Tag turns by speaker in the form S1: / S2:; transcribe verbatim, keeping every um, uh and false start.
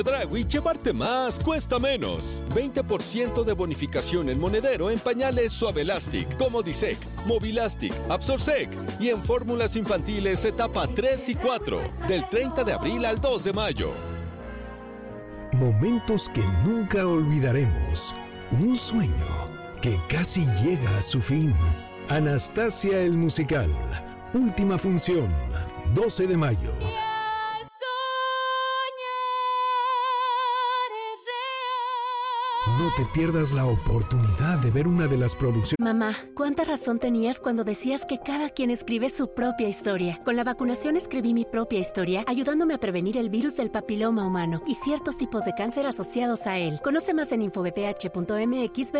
S1: Dragui, llevarte más cuesta menos. veinte por ciento de bonificación en monedero en pañales Suavelastic, Comodisec, Movilastic, Absorsec y en fórmulas infantiles etapa tres y cuatro, del treinta de abril al dos de mayo.
S2: Momentos que nunca olvidaremos. Un sueño que casi llega a su fin. Anastasia el musical. Última función, doce de mayo. No te pierdas la oportunidad de ver una de las producciones.
S3: Mamá, ¿cuánta razón tenías cuando decías que cada quien escribe su propia historia? Con la vacunación escribí mi propia historia, ayudándome a prevenir el virus del papiloma humano y ciertos tipos de cáncer asociados a él. Conoce más en info b p h punto m x.